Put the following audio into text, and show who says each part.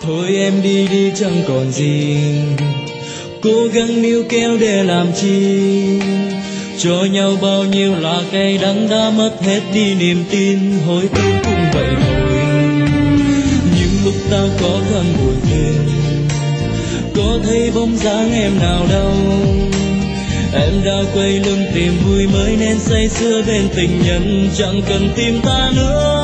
Speaker 1: Thôi em đi đi chẳng còn gì, cố gắng níu kéo để làm chi, cho nhau bao nhiêu là cay đắng đã mất hết đi niềm tin, hối tiếc cũng vậy thôi. Những lúc tao có cơn buồn phiền, có thấy bóng dáng em nào đâu, em đã quay lưng tìm vui mới nên say sưa bên tình nhân, chẳng cần tìm ta nữa.